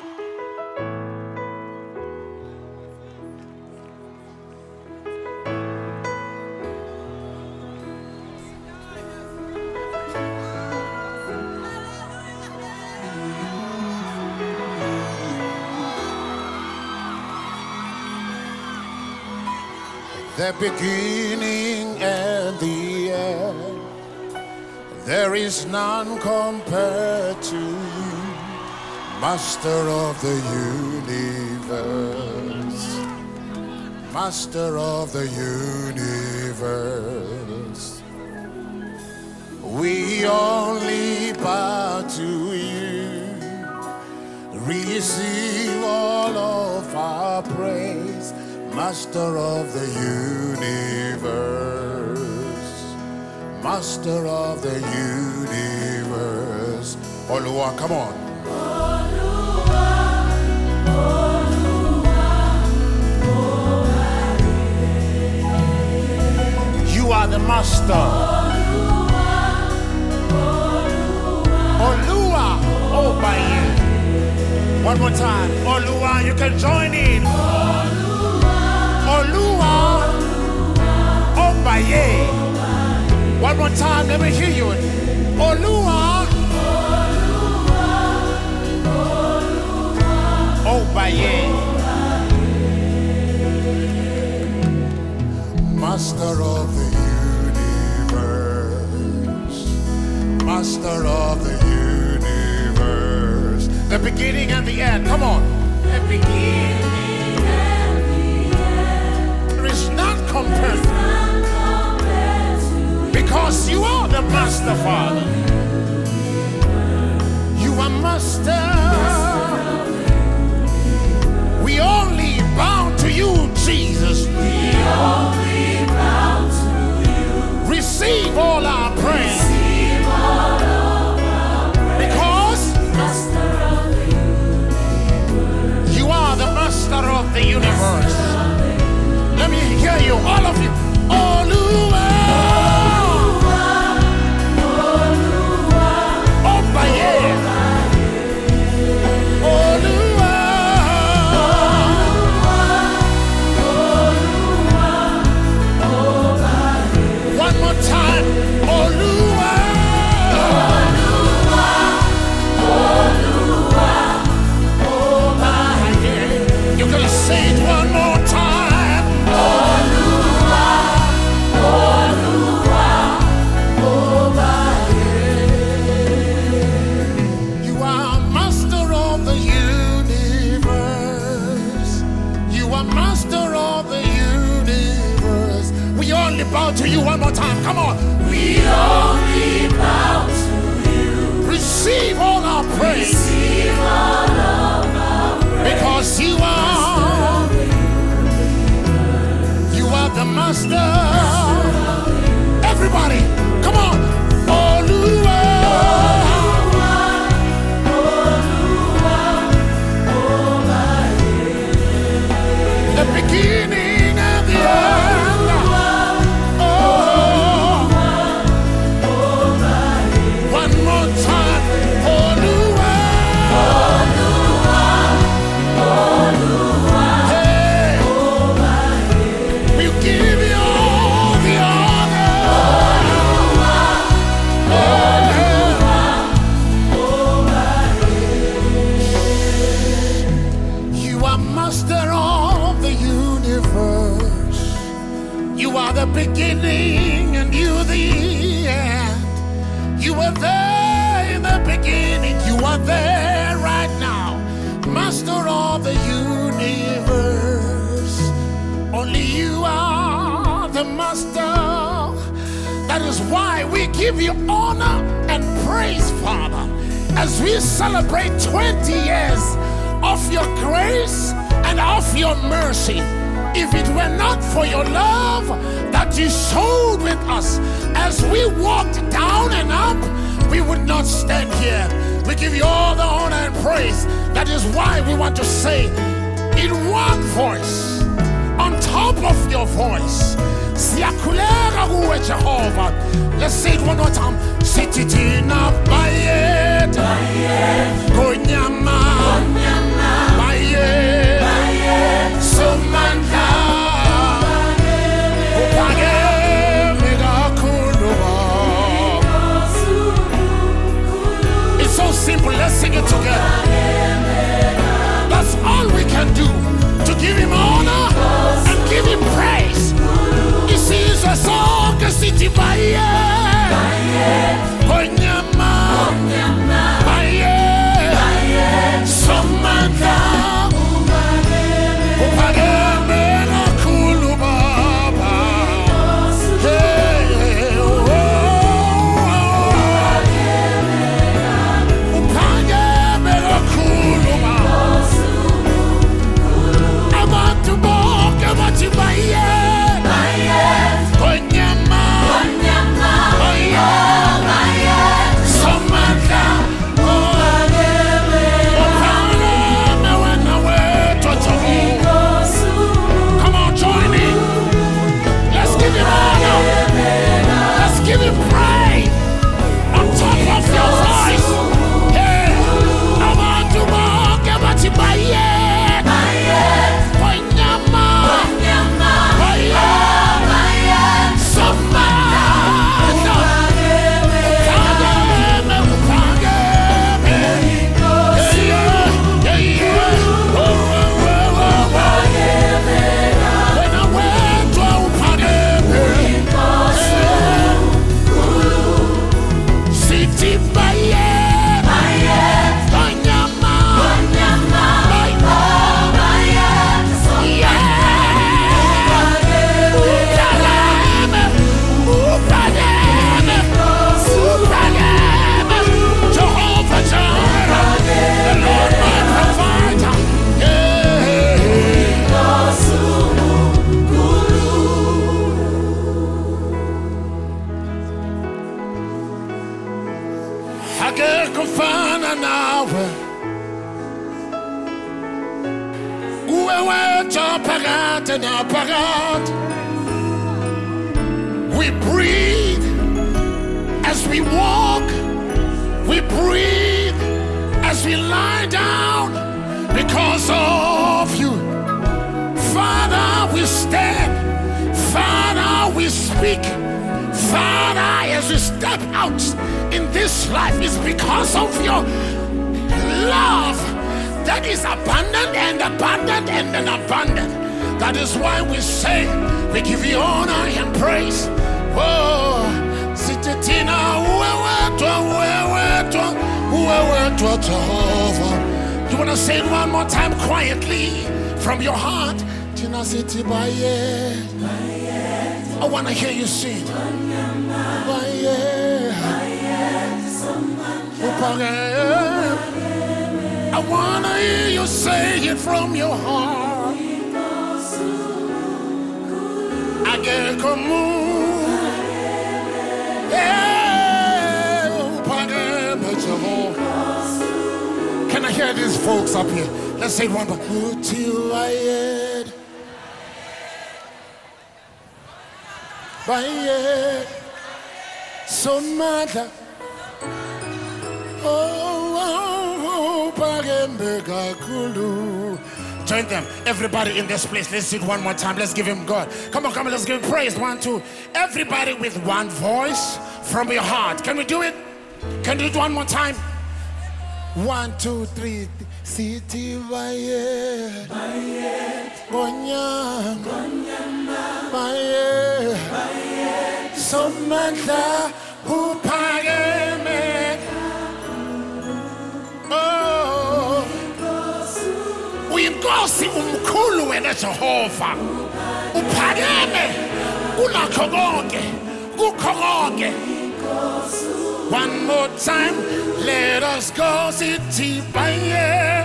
The beginning and the end, there is none compared to you, Master of the universe, Master of the universe. We only bow to you, receive all of our praise, Master of the universe, Master of the universe. Oluwa, come on. Oluwa, Oluwa, you are the Master. Oluwa, Obaye. One more time. Oluwa, you can join in. Oluwa, Obaye. One more time, let me hear you. Oluwa, Obaye. Master of the universe, Master of the universe. The beginning and the end, come on. The beginning. Because you are the Master, Father. You are Master. We only bow to you, Jesus. we only bow to you. Receive all our praise. Receive all of our praise. Because Master of the universe. you are the Master of the universe. Let me hear you, all of you. Oluwa. Bow to you one more time. Come on. We only bow to you. Receive all our praise. Receive all of our praise. Because you are the Master. Everybody, come on. Oluwa. The beginning and the end. The beginning and you the end. You were there in the beginning. You are there right now. Master of the universe. Only you are the Master. That is why we give you honor and praise, Father, as we celebrate 20 years of your grace and of your mercy. If it were not for your love that you showed with us as we walked down and up, we would not stand here. We give you all the honor and praise. That is why we want to say in one voice, on top of your voice, Jehovah. Let's say it one more time. Sititina Bayet Konyama We breathe as we walk. We breathe as we lie down because of you. Father, we stand. Father, we speak. Father, as we step out in this life, it's because of your love that is abundant and abundant and abundant. That is why we say, we give you honor and praise. Oh, Sititina, you want to say it one more time quietly from your heart? Tina City by I want to hear you sing. I want to hear you say it from your heart. I get come Can I hear these folks up here? Let's say it one more. Till I had by so mother. Join them, everybody in this place. Let's sing one more time. Let's give him God. Come on, let's give him praise. 1, 2. Everybody with one voice from your heart. Can we do it? Can you do it one more time? 1, 2, 3. City Baye Gonya Baye Samantha Upageme. Oh, uyinkosi umkhulu wena Jehova. Upageme kunakho konke, kukho konke. One more time, let us go. City Baye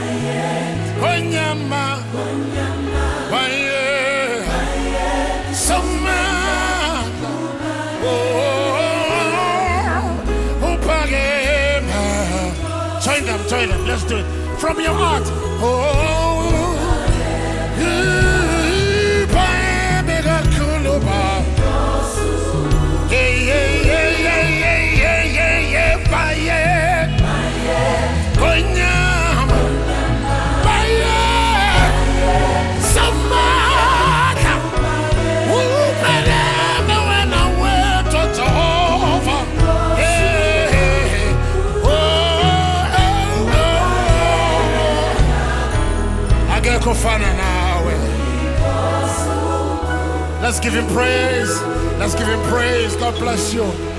Gonyama Baye Samantha Upageme. Join them, let's do it from your heart. Let's give him praise. God bless you.